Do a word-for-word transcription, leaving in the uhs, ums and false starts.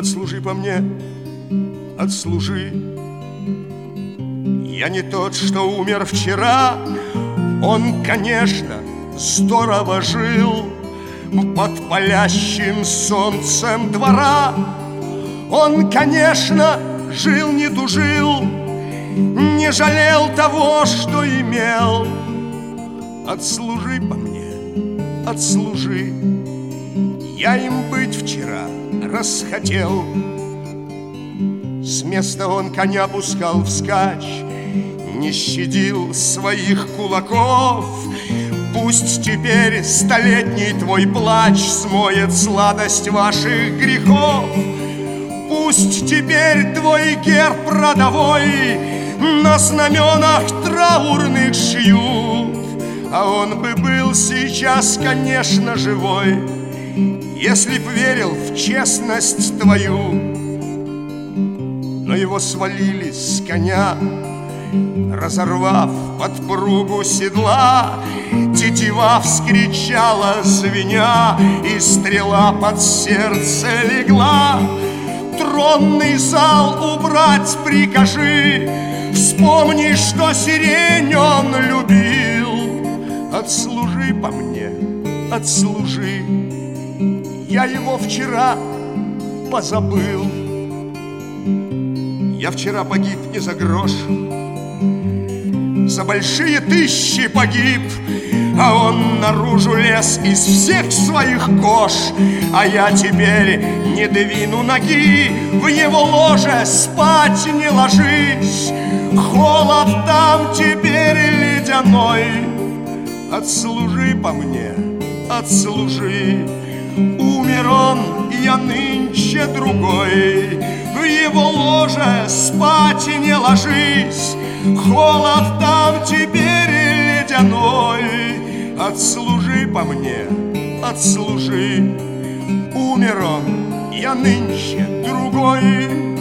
отслужи по мне, отслужи. Я не тот, что умер вчера. Он, конечно, здорово жил под палящим солнцем двора. Он, конечно, жил, не тужил, не жалел того, что имел. Отслужи по мне, отслужи. Я им быть вчера расхотел. С места он коня пускал вскачь, не щадил своих кулаков. Пусть теперь столетний твой плач смоет сладость ваших грехов. Пусть теперь твой герб родовой на знаменах траурных шьют. А он бы был сейчас, конечно, живой, если б верил в честность твою. Но его свалили с коня, разорвав подпругу седла. Тетива вскричала, звеня, и стрела под сердце легла. Тронный зал убрать прикажи, вспомни, что сирень он любил. Отслужи по мне, отслужи. Я его вчера позабыл. Я вчера погиб не за грош, за большие тысячи погиб. А он наружу лез из всех своих кож. А я теперь не двину ноги, в его ложе спать не ложись. Холод там теперь ледяной. Отслужи по мне, отслужи. Умер он, я нынче другой. В его ложе спать не ложись. Холод там теперь ледяной. Отслужи по мне, отслужи. Умер он, я нынче другой.